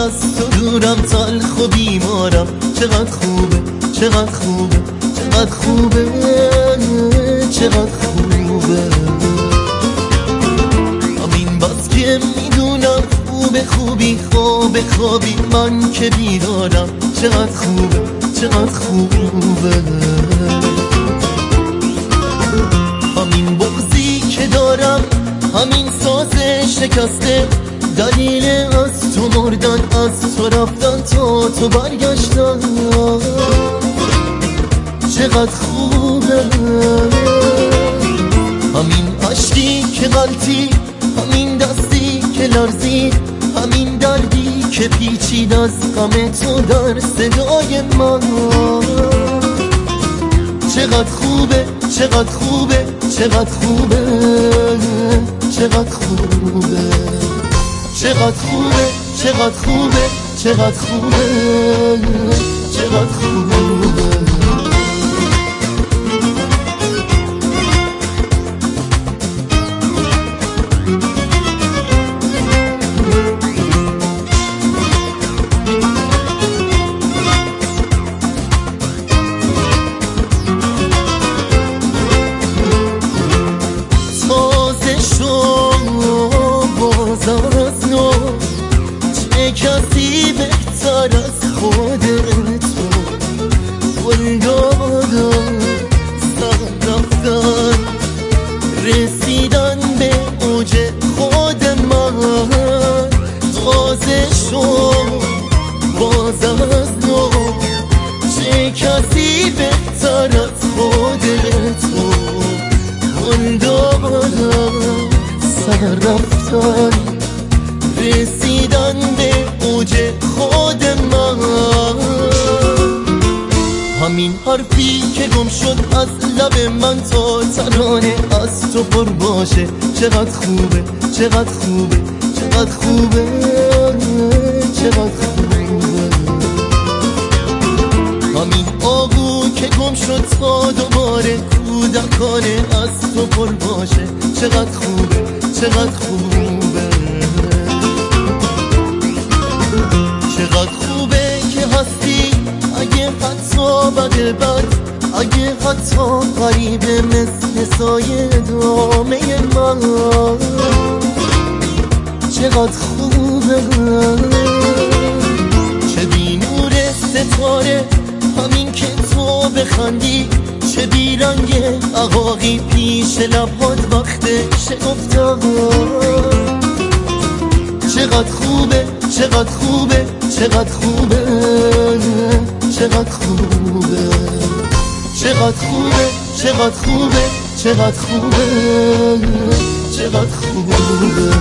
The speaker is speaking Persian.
از تو دورم، تلخ و بیمارم. چقدر خوبه، چقدر خوبه، چقدر خوبه، چقدر خوبه. همین بس که میدونم خوبه، خوبی خواب خوابی من که بیدارم. چقدر خوبه، چقدر خوبه. همین بغضی که دارم، همین ساز شکسته، دلیل از تو مردن، از تو رفتن تا تو برگشتن. چقدر خوبه. همین عشقی که غلطی، همین دستی که لرزید، همین دردی که پیچید از غم تو در صدای من. چقدر خوبه، چقدر خوبه، چقدر خوبه، چقدر خوبه. چقدر خوبه، چقدر خوبه، چقدر خوبه، چقدر خوبه. چه کسی بهتر از خودت تو گل دادن، سر رفتن، رسیدن به اوج خود من. تازه شد باز از نو، چه کسی بهتر از خودت تو گل دادن، سر رفتن، رسیدن به اوج خود من. همین حرفی که گم شد از لب من تا ترانه از تو پر باشه. چقدر خوبه، چقدر خوبه، چقدر خوبه، چقدر خوبه. همین آهو که گم شد تا دوباره کودکانه از تو پر باشه. چقدر خوبه، چقدر خوبه. چقدر خوبه که هستی، اگه حتی بد، اگه حتی غریبه مثل سایه دامه من. چقدر خوبه. چه بی نور ستاره، همین که تو بخندی، چه بی رنگ عقاقی پیش لبات وقت شکفتن. چقدر خوبه، چقدر خوبه، چقدر خوبه، چقدر خوبه. چقدر خوبه، چقدر خوبه، چقدر خوبه، چقدر خوبه.